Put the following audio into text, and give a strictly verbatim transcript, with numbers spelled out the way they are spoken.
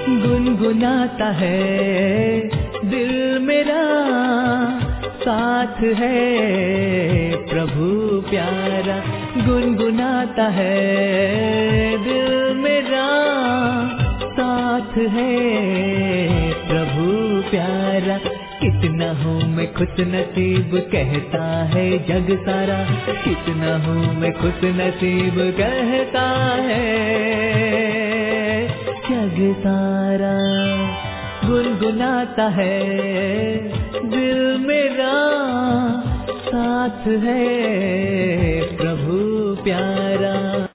गुनगुनाता है दिल मेरा, साथ है प्रभु प्यारा। गुनगुनाता है दिल मेरा, साथ है प्रभु प्यारा। कितना हूँ मैं खुश नसीब कहता है जग सारा, कितना हूँ मैं खुश नसीब कहता है जग सारा। गुनगुनाता है दिल मेरा, साथ है प्रभु प्यारा।